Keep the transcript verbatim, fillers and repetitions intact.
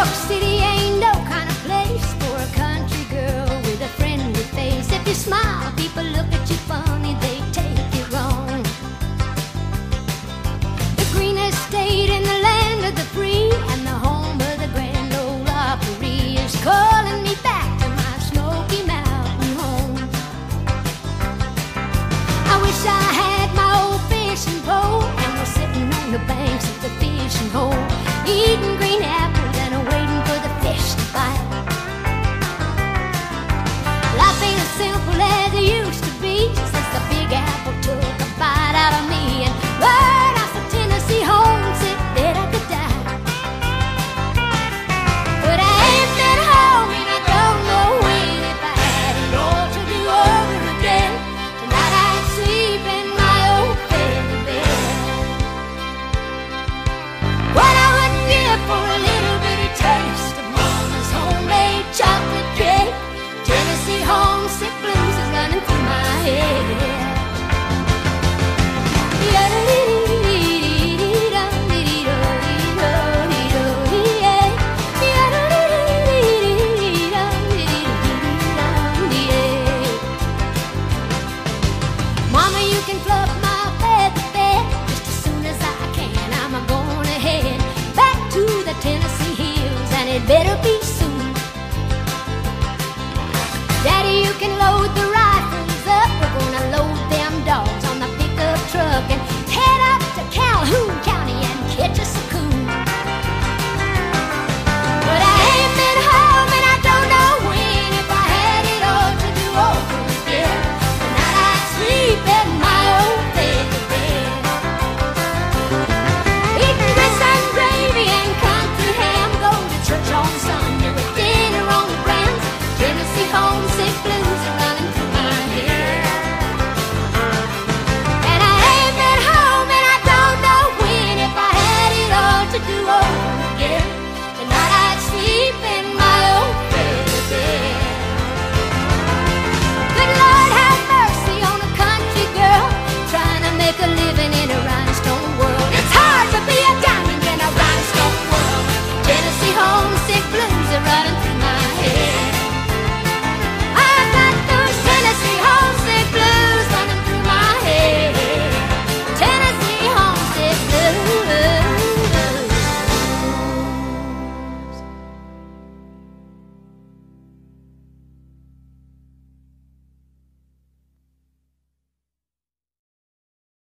York City ain't no kind of place for a country girl with a friendly face. If you smile, people look at you funny, they take it wrong. The greenest state in the land of the free and the home of the Grand Ole Opry is calling me back to my Smoky Mountain home. I wish I had my old fishing pole and was sitting on the banks of the fishing hole, eating green apples and waiting for the fish to bite. Life ain't as simple as it used to be since the Big Apple took a bite out of me. And Lord, I said Tennessee homesick that I could die. But I ain't been home and I don't know when. If I had it all to do over again, tonight I'd sleep in my old feather bed. What I wouldn't give for a little bitty taste of Mama's homemade chocolate cake. Tennessee homesick blues is running through my head. Mama, you can fluff my feather bed just as soon as I can. I'm going to head back to the Tennessee hills, and it better be soon. Daddy, you can load the ride